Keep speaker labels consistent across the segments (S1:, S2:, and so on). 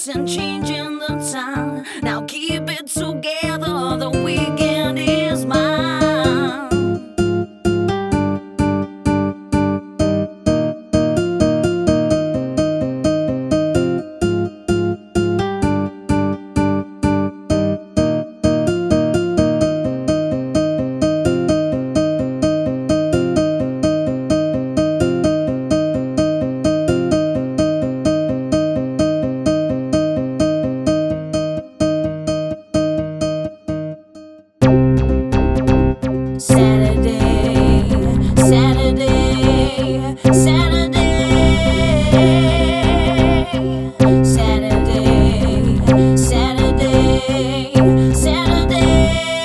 S1: and changing the time. Now keep it together, the weekend is mine. Saturday, Saturday, Saturday, Saturday, Saturday, Saturday.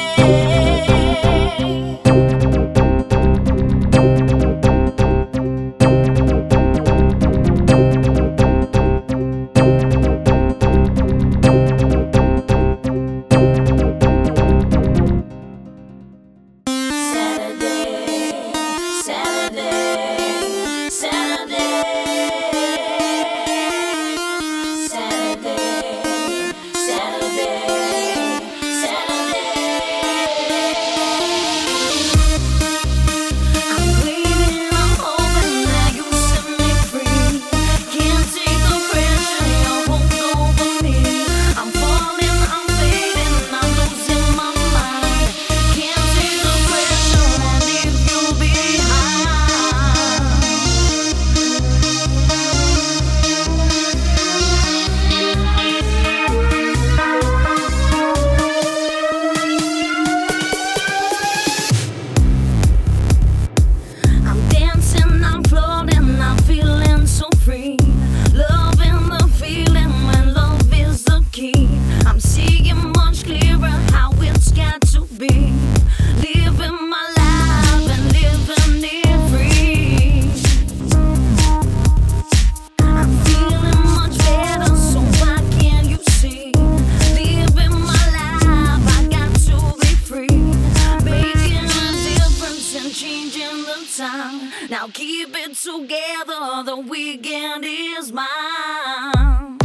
S1: Now keep it together, the weekend is mine.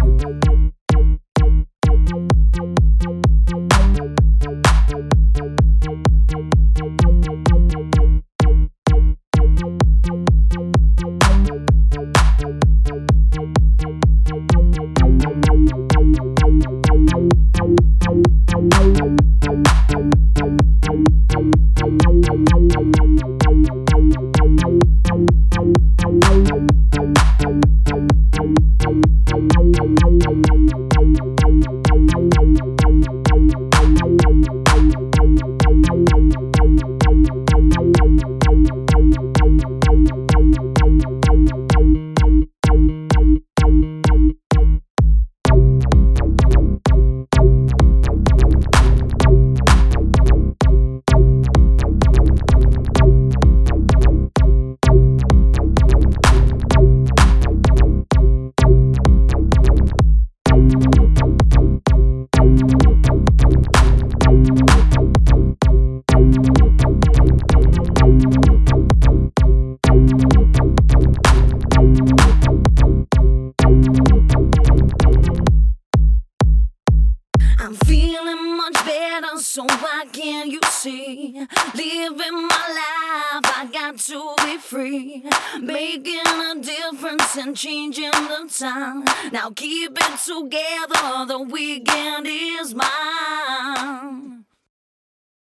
S1: I'm feeling much better, so why can't you see? Living my life, I got to be free. Making a difference and changing the time. Now keep it together, the weekend is mine.